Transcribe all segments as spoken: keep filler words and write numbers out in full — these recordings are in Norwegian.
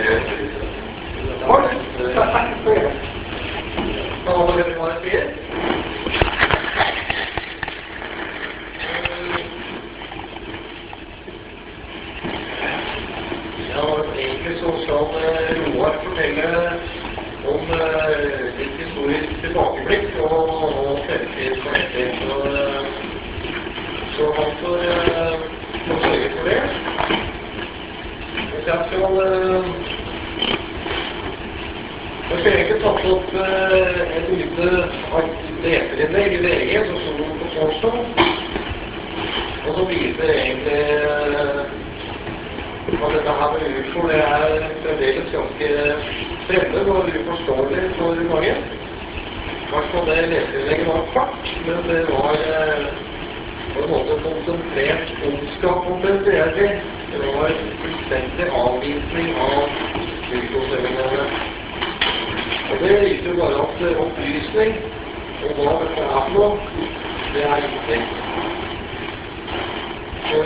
Hold, takk for det. Da var det bare sier. Ja, egentlig så skal Roar fortelle om litt historisk tilbakeblikk og, og fremtid på etter. Så, så han får, får sørge for det. Hvis jeg skal Jeg skal egentlig tatt opp et lite leserinnlegg i V G som sto på torsdag, og som viser egentlig at dette her med U F O det er fremdeles ganske fremmed og uforståelig for mange. Hvertfall det leserinnlegget var kort, men det var på en måte konsentrert ondskap om det bedre. Det var fullstendig avvisning av U F O-seminarene. Og det viser jo bare at opplysning om hva dette er for noe, det er viktig. For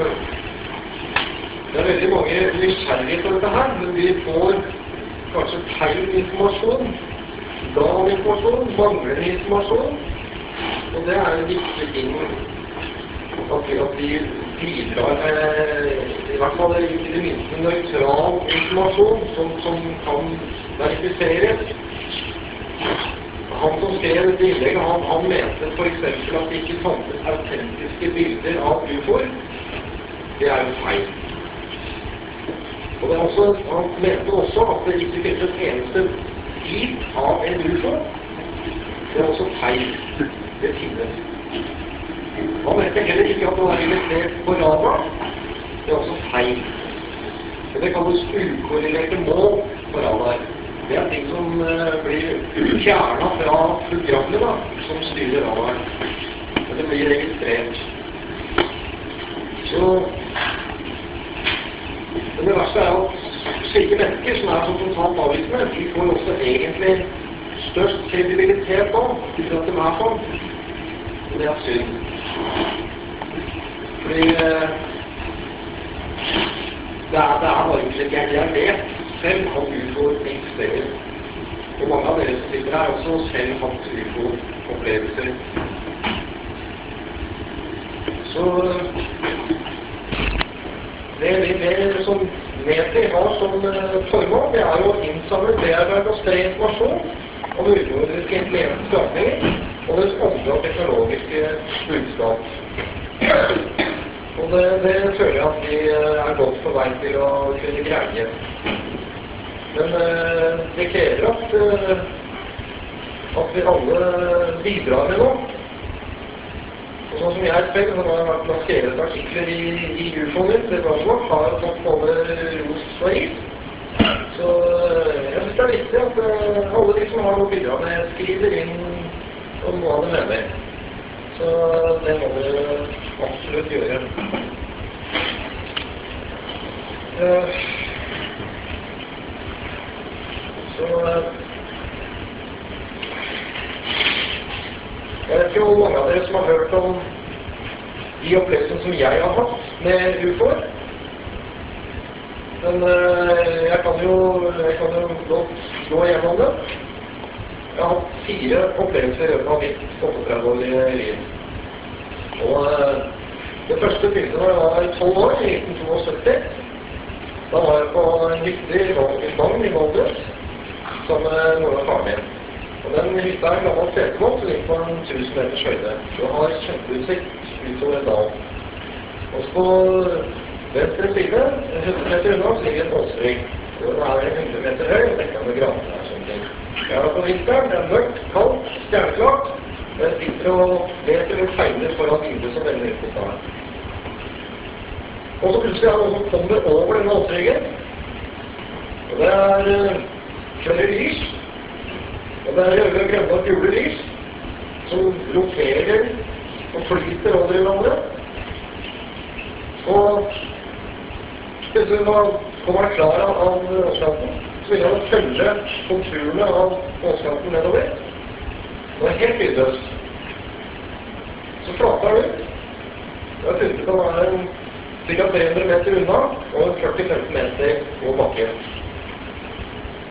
det er veldig mange nysgjerrige på dette her, men vi får kanskje feil informasjon, gal informasjon, manglende informasjon, og det er en viktig ting at vi, at vi bidrar med, i hvert fall i det minste nøytral informasjon som, som kan verifiseres. Han som skrev dette innlegget, han, han mente for eksempel at det ikke fantes autentiske bilder av U F O-er. Det er jo feil. Og det er også, han mente også at det ikke finnes et eneste bit av en U F O. Det er også feil. Det finnes. Han mente heller ikke at det var registrert på radar. Det er også feil. Men det kalles ukorrelerte mål på radar. Det er ting som uh, blir fjernet fra programmet da, som styrer radaren. Men det blir registrert. Så men det verste er at slike mennesker som er så totalt avvisende, de får også egentlig størst kredibilitet da, til at de er sånn. Og det er synd. Fordi uh, det, er, det er bare ikke slik jeg, jeg vet selv at U F O eksisterer. Og mange av dere som sitter her også selv hatt U F O-opplevelser. Så det, det, det som Meti har som formål, det er å innsamle, bearbeide og spre informasjon om utenriske intelligente skapninger og deres åndelige og teknologiske budskap. Og det, det føler jeg at vi er godt på vei til å kunne greie. Men uh, det krever at, uh, at vi alle bidrar med noe. Og sånn som jeg selv, som har vært skrevet artikler i, i U F O-nytt, det bladet har fått både ros og ris. Så uh, jeg synes det er viktig at uh, alle de som har noe bidra med, skriver inn om hva de mener. Så det må vi absolutt gjøre. Uh, Så jeg vet ikke hvor mange av dere som har hørt om de opplevelsene som jeg har hatt med U F O-er. Men jeg kan jo, jeg kan jo godt gå gjennom det. Jeg har hatt fire opplevelser i løpet av mitt trettini-årige liv. Og det første begynte da jeg var tolv år, i nitten syttito. Da var jeg på en hytte i Vågen i Valdres, sammen med noen av faren min. Og den hytta er en gammel setemål som ligger på en tusen meters høyde. Du har kjempeutsikt utover dalen. Og på venstre side, hundre meter unna, så ligger en åsrygg. Og den er hundre meter høy, og dekker med graner og sånne ting. Jeg er da på vinteren, det er mørkt, kaldt, stjerneklart, og jeg sitter og leser og tegner foran vinduet som vender ut mot dalen. Og så plutselig er det noen som kommer over denne åsryggen. Og det er flere lys, og det er røde, grønne og gule lys som roterer og flyter over i hverandre. Og plutselig når kommer det klar av åskanten, så vil jeg følge konturene av åskanten nedover. Det er helt lydløst. Så flater det ut. Jeg har funnet ut at det er ca. tre hundre meter unna og førti til femti meter på bakken.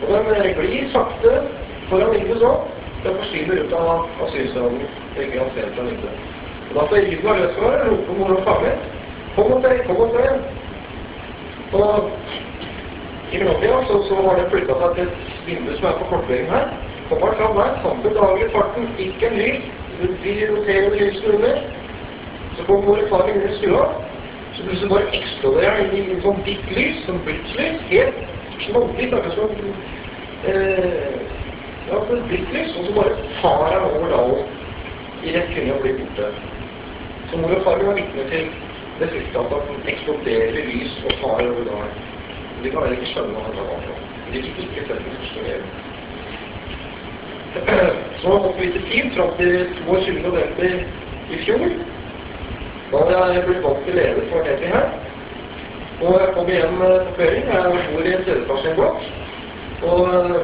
Og den glir sakte foran vinduet sånn, den forsvinner ut av asylsalen, ikke kan se fra vinduet. Og da får Riden av løsgård, roper mor og far min, kom og se, kom og se. Og i mellomtiden så, så har det flyttet seg til et vindu som er på kortveggen her. Kommer han fram der, samt bedagelig farten, ikke en lys, vi ser det lyset under. Så kommer mor og far inn i stua, så plutselig bare eksploderer han inn i en sånn ditt lys, sånn blitslys, helt knallditt, akkurat som eh, ja, sånn blitslys, og så bare tar han over dalen i rett kunne å bli borte. Så mor og far var vitne til det siste at han eksploderer i lys og tar over dalen. De kan heller ikke skjønne hva det var for. De fikk ikke sett den første veien. Så måtte vi til tid, fram til tjueåtte november i fjor. Da hadde jeg blitt valgt til leder for Netty her. Og jeg kom igjen på kvelden. Jeg bor i en tredjeplassblokk. Og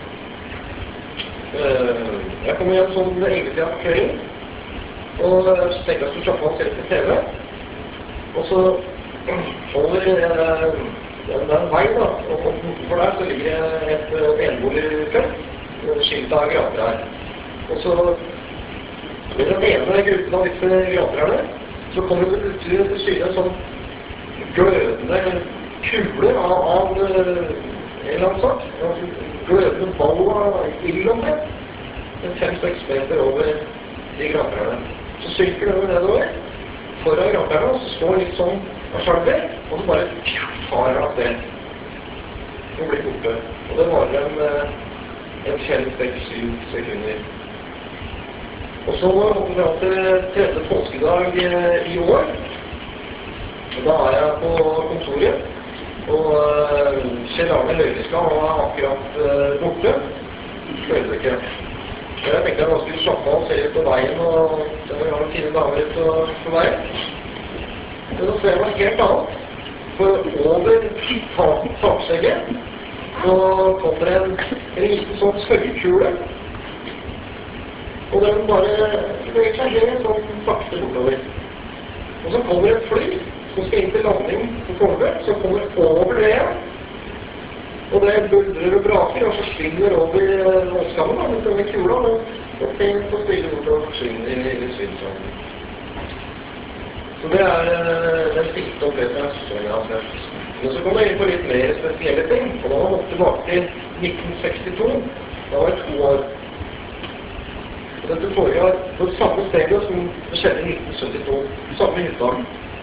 øh, jeg kom igjen sånn elleve-tida på kvelden. Og så tenkte jeg skulle slappe av og se på T V. Og så over øh, det er en vei da, og bortenfor der så ligger et enboligfelt, skilt av graver her. Og så ved den ene gruppen av disse graverne, så kommer det plutselig til syne en sånn glødende kule av, av en eller annen sak, en glødende ball av ild omtrent, fem-seks meter over de graverne. Så synker det nedover foran graverne, og så står litt sånn av skjalver, og så bare tar han av sted. Og blir borte. Og det var en, en fem, seks, syv sekunder. Og så var jeg fram til tredje påskedag i år. Og da er jeg på kontoret. Og Kjell Arne Løyreslag var akkurat borte. Skjønte ikke. Jeg tenkte jeg skulle slappe av og se litt på veien, og det var noen fine damer ut på veien. Men da ser jeg noe helt annet. For over taksegget så kommer det en, en liten sånn sørgekule. Og den bare beveger seg helt sånn sakte bortover. Og så kommer et fly som skal inn til landing på Fornebu, som kommer over det igjen. Og det buldrer og braker og forsvinner over nåskammen, mot denne kula, og pent og stille bort og forsvinner i, i synsvannet. Så det er uh, den siste opplevelsen som jeg har sett. Men så kommer jeg inn på litt mer spesielle ting, og da var jeg tilbake til nitten sekstito. Da var jeg to år. Og dette foregår på det samme stedet som det skjedde i nitten syttito, samme hytta.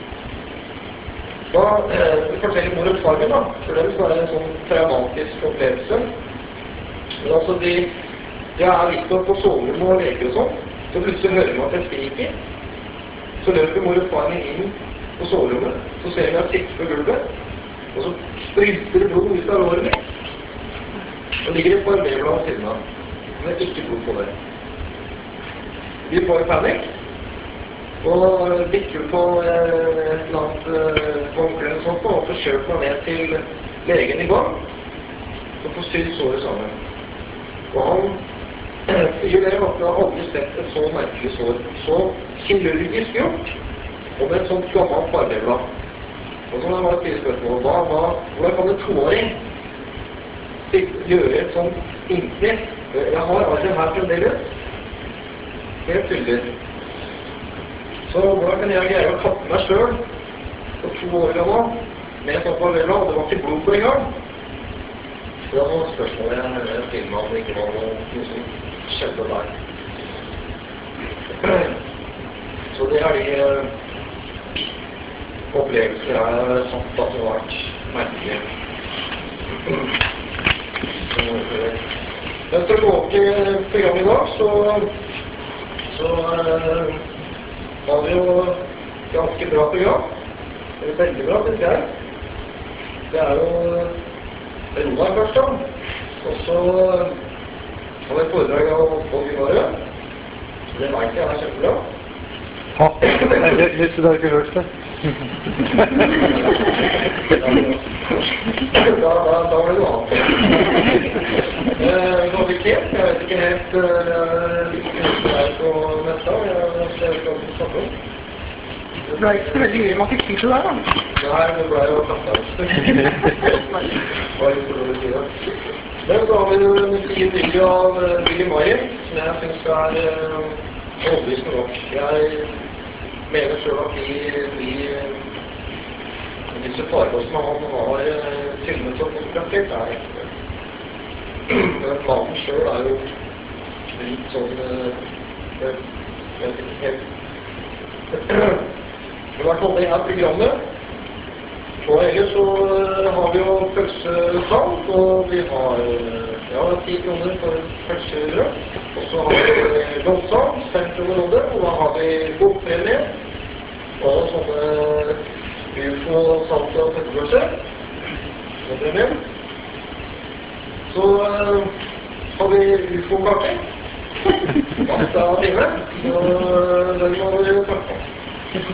Da eh, forteller mor og far min, da, for dem så er det en sånn traumatisk opplevelse. Men altså, de, de er visst nok på soverommet og leker og sånn, så plutselig hører man at jeg skriker. Så løper mor og far min inn på soverommet, så ser vi jeg sitter på gulvet, og så spryter det blod ut av låret mitt. Og ligger et par bevler av siden av, men ikke blod på det. Vi får panikk, og bikker på et eller annet håndkle eller sånt, og forsøker meg ned til legen i gang, og får sydd såret sammen. Og han sier det at jeg har aldri sett et så merkelig sår, så kirurgisk gjort, og med et sånt gammelt farveblad. Og så må jeg bare stille spørsmål, hva, hva, hvordan kan en toåring gjøre et sånt innsnitt? Jeg har arren her fremdeles. Helt tydelig. Så hvordan kan jeg greie å kappe meg selv for to år gammel med et sånt farveblad, og det var ikke blod på en gang? Så da må spørsmålet jeg, jeg stiller meg om det ikke var noe, noe som skjedde der. Så det er de uh, opplevelser jeg har satt at det har vært merkelig. Men for å gå opp til programmet i dag, så, så uh, har vi jo ganske bra program. Det er veldig bra, synes jeg. Det er jo Roar først da, og så har vi et foredrag av Pål Gymare. Det vet jeg er kjempebra. Ja, det litt så det har ikke hørt det. Da, da, da var det noe annet. Graviditet, jeg vet ikke helt hvilken uh, det er på neste år. Jeg vet ikke hva vi snakker om. Det ble ikke så veldig gøy man fikk tid til det, da. Nei, det ble jo kastet. Hva er det for å si det? Men så har vi jo en fin video av Billy Mayer, som jeg synes er uh, overbevisende nok. Jeg mener selv at de, de, disse farkostene han har uh, filmet og fotografert er ekte. Men maten selv er jo litt sånn, uh, jeg vet ikke helt. I hvert fall det her programmet. Og ellers så har vi jo pølsesalg, og vi har ja, ti kroner for pølserød. Og så har vi loddsalg, fem kroner loddet, og da har vi bokpremie. Og sånne U F O, salt og pettepølse. Premie. Så uh, har vi U F O-kake. Pasta og time. Så den må vi snakke på.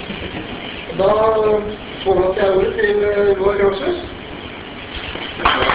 Da overlater jeg ordet til Roar Granshus.